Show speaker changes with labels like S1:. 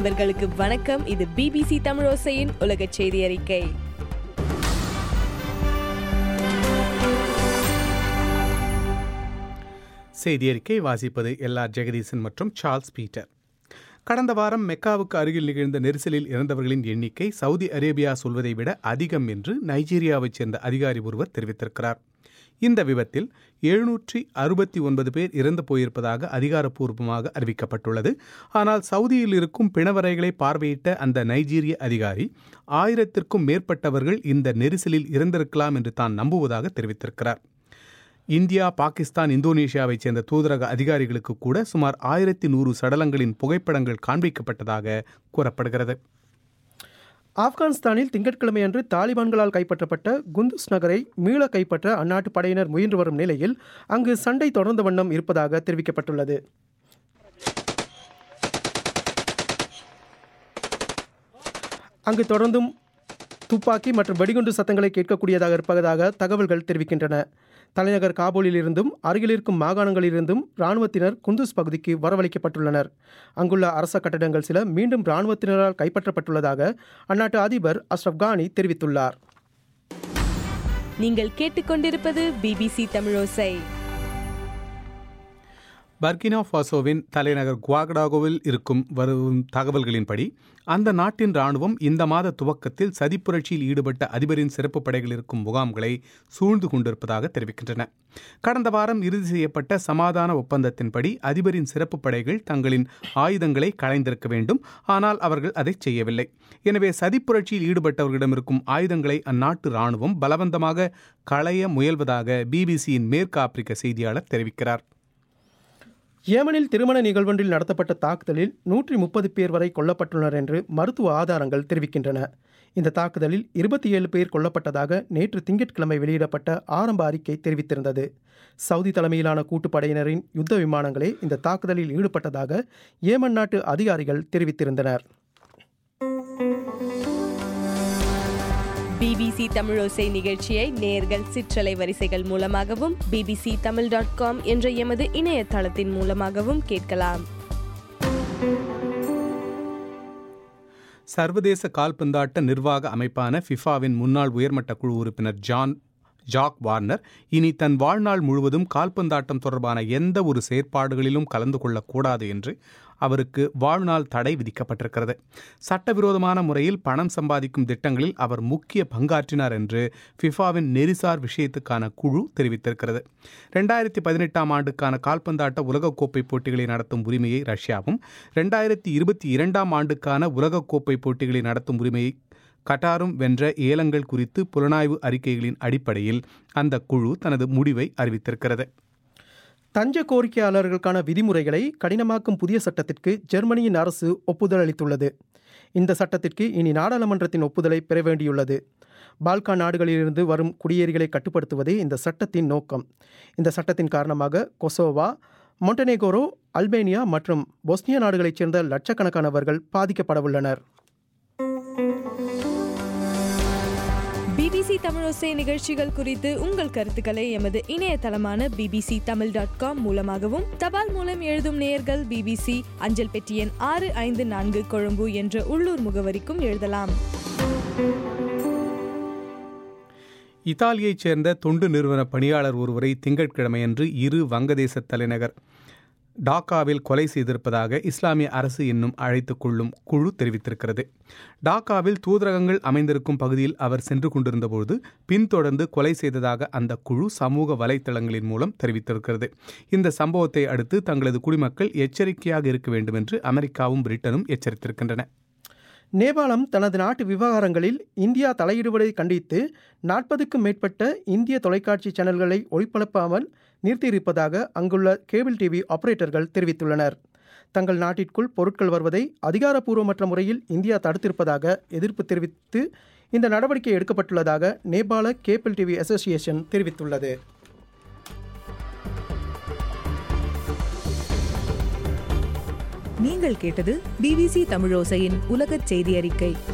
S1: நண்பர்களுக்கு வணக்கம். இது BBC தமிழோசையின் உலக செய்தி அறிக்கை.
S2: செய்தி அறிக்கை வாசிப்பது LR ஜெகதீசன் மற்றும் சார்ல்ஸ் பீட்டர். கடந்த வாரம் மெக்காவுக்கு அருகில் நிகழ்ந்த நெரிசலில் இறந்தவர்களின் எண்ணிக்கை சவுதி அரேபியா சொல்வதை விட அதிகம் என்று நைஜீரியாவைச் சேர்ந்த அதிகாரி ஒருவர் தெரிவித்திருக்கிறார். இந்த விபத்தில் 769 பேர் இறந்து போயிருப்பதாக அதிகாரப்பூர்வமாக அறிவிக்கப்பட்டுள்ளது. ஆனால் சவுதியில் இருக்கும் பிணவரைகளை பார்வையிட்ட அந்த நைஜீரிய அதிகாரி 1000க்கும் மேற்பட்டவர்கள் இந்த நெரிசலில் இறந்திருக்கலாம் என்று தான் நம்புவதாக தெரிவித்திருக்கிறார். இந்தியா, பாகிஸ்தான், இந்தோனேஷியாவைச் சேர்ந்த தூதரக அதிகாரிகளுக்கு கூட சுமார் 1100 சடலங்களின் புகைப்படங்கள் காண்பிக்கப்பட்டதாக கூறப்படுகிறது.
S3: ஆப்கானிஸ்தானில் திங்கட்கிழமையன்று தாலிபான்களால் கைப்பற்றப்பட்ட குந்துஸ் நகரை மீள கைப்பற்ற அந்நாட்டு படையினர் முயன்று வரும் நிலையில் அங்கு சண்டை தொடர்ந்த வண்ணம் இருப்பதாக தெரிவிக்கப்பட்டுள்ளது. அங்கு தொடர்ந்தும் துப்பாக்கி மற்றும் வெடிகுண்டு சத்தங்களை கேட்கக்கூடியதாக இருப்பதாக தகவல்கள் தெரிவிக்கின்றன. தலைநகர் காபூலில் இருந்தும் அருகில் இருக்கும் மாகாணங்களிலிருந்தும் இராணுவத்தினர் குந்துஸ் பகுதிக்கு வரவழைக்கப்பட்டுள்ளனர். அங்குள்ள அரச கட்டடங்கள் சில மீண்டும் இராணுவத்தினரால் கைப்பற்றப்பட்டுள்ளதாக அந்நாட்டு அதிபர் அஷ்ரப் கானி தெரிவித்துள்ளார்.
S1: நீங்கள் கேட்டுக்கொண்டிருப்பது BBC தமிழோசை.
S2: பர்கினா ஃபாசோவின் தலைநகர் குவாகடாகோவில் இருக்கும் வரும் தகவல்களின்படி அந்த நாட்டின் இராணுவம் இந்த மாத துவக்கத்தில் சதிப்புரட்சியில் ஈடுபட்ட அதிபரின் சிறப்பு படைகள் இருக்கும் முகாம்களை சூழ்ந்து கொண்டிருப்பதாக தெரிவிக்கின்றன. கடந்த வாரம் இறுதி செய்யப்பட்ட சமாதான ஒப்பந்தத்தின்படி அதிபரின் சிறப்பு படைகள் தங்களின் ஆயுதங்களை களைந்திருக்க வேண்டும். ஆனால் அவர்கள் அதை செய்யவில்லை. எனவே சதிப்புரட்சியில் ஈடுபட்டவர்களிடம் இருக்கும் ஆயுதங்களை அந்நாட்டு இராணுவம் பலவந்தமாக களைய முயல்வதாக BBCயின் மேற்கு ஆப்பிரிக்க செய்தியாளர் தெரிவிக்கிறார்.
S3: ஏமனில் திருமண நிகழ்வொன்றில் நடத்தப்பட்ட தாக்குதலில் 130 பேர் வரை கொல்லப்பட்டுள்ளனர் என்று மருத்துவ ஆதாரங்கள் தெரிவிக்கின்றன. இந்த தாக்குதலில் 27 பேர் கொல்லப்பட்டதாக நேற்று திங்கட்கிழமை வெளியிடப்பட்ட ஆரம்ப அறிக்கை தெரிவித்திருந்தது. சவுதி தலைமையிலான கூட்டுப்படையினரின் யுத்த விமானங்களே இந்த தாக்குதலில் ஈடுபட்டதாக ஏமன் நாட்டு அதிகாரிகள் தெரிவித்திருந்தனர்.
S1: BBC தமிழோசை நிகழ்ச்சியை நேயர்கள் சிற்றலை வரிசைகள் மூலமாகவும் bbctamil.com என்ற எமது இணையதளத்தின் மூலமாகவும் கேட்கலாம்.
S2: சர்வதேச கால்பந்தாட்ட நிர்வாக அமைப்பான ஃபிஃபாவின் முன்னாள் உயர்மட்ட குழு உறுப்பினர் ஜாக் வார்னர் இனி தன் வாழ்நாள் முழுவதும் கால்பந்தாட்டம் தொடர்பான எந்த ஒரு செயற்பாடுகளிலும் கலந்து கொள்ளக்கூடாது என்று அவருக்கு வாழ்நாள் தடை விதிக்கப்பட்டிருக்கிறது. சட்டவிரோதமான முறையில் பணம் சம்பாதிக்கும் திட்டங்களில் அவர் முக்கிய பங்காற்றினார் என்று ஃபிஃபாவின் நெறிசார் விஷயத்துக்கான குழு தெரிவித்திருக்கிறது. 2018 ஆண்டுக்கான கால்பந்தாட்ட உலகக்கோப்பை போட்டிகளை நடத்தும் உரிமையை ரஷ்யாவும், 2022 ஆண்டுக்கான உலகக்கோப்பை போட்டிகளை நடத்தும் உரிமையை கட்டாரும் வென்ற ஏலங்கள் குறித்து புலனாய்வு அறிக்கைகளின் அடிப்படையில் அந்த குழு தனது முடிவை அறிவித்திருக்கிறது.
S3: தஞ்ச கோரிக்கையாளர்களுக்கான விதிமுறைகளை கடினமாக்கும் புதிய சட்டத்திற்கு ஜெர்மனியின் அரசு ஒப்புதல் அளித்துள்ளது. இந்த சட்டத்திற்கு இனி நாடாளுமன்றத்தின் ஒப்புதலை பெற வேண்டியுள்ளது. பால்கான் நாடுகளிலிருந்து வரும் குடியேறிகளை கட்டுப்படுத்துவதே இந்த சட்டத்தின் நோக்கம். இந்த சட்டத்தின் காரணமாக கொசோவா, மொண்டனேகோரோ, அல்பேனியா மற்றும் பொஸ்னியா நாடுகளைச் சேர்ந்த லட்சக்கணக்கானவர்கள் பாதிக்கப்படவுள்ளனர்.
S1: BBC தமிழோசை நிகழ்ச்சிகள் குறித்து உங்கள் கருத்துக்களை எமது இணையதளமான bbctamil.com மூலமாகவும், தபால் மூலம் எழுதும் நேயர்கள் BBC அஞ்சல் பெட்டி எண் 654 கொழும்பு என்ற உள்ளூர் முகவரிக்கும் எழுதலாம்.
S2: இத்தாலியைச் சேர்ந்த தொண்டு நிறுவன பணியாளர் ஒருவரை திங்கட்கிழமையன்று வங்கதேச தலைநகர் டாக்காவில் கொலை செய்திருப்பதாக இஸ்லாமிய அரசு என்னும் அழைத்துக் கொள்ளும் குழு தெரிவித்திருக்கிறது. டாக்காவில் தூதரகங்கள் அமைந்திருக்கும் பகுதியில் அவர் சென்று கொண்டிருந்தபோது பின்தொடர்ந்து கொலை செய்ததாக அந்த குழு சமூக வலைத்தளங்களின் மூலம் தெரிவித்திருக்கிறது. இந்த சம்பவத்தை அடுத்து தங்களது குடிமக்கள் எச்சரிக்கையாக இருக்க வேண்டும் என்று அமெரிக்காவும் பிரிட்டனும் எச்சரித்திருக்கின்றன.
S3: நேபாளம் தனது நாட்டு விவகாரங்களில் இந்தியா தலையிடுவதை கண்டித்து 40க்கும் மேற்பட்ட இந்திய தொலைக்காட்சி சேனல்களை ஒளிபரப்பாமல் நிறுத்தியிருப்பதாக அங்குள்ள கேபிள் டிவி ஆபரேட்டர்கள் தெரிவித்துள்ளனர். தங்கள் நாட்டிற்குள் பொருட்கள் வருவதை அதிகாரப்பூர்வமற்ற முறையில் இந்தியா தடுத்திருப்பதாக எதிர்ப்பு தெரிவித்து இந்த நடவடிக்கை எடுக்கப்பட்டுள்ளதாக நேபாள கேபிள் டிவி அசோசியேஷன் தெரிவித்துள்ளது.
S4: நீங்கள் கேட்டது BBC தமிழோசையின் உலகச் செய்தி அறிக்கை.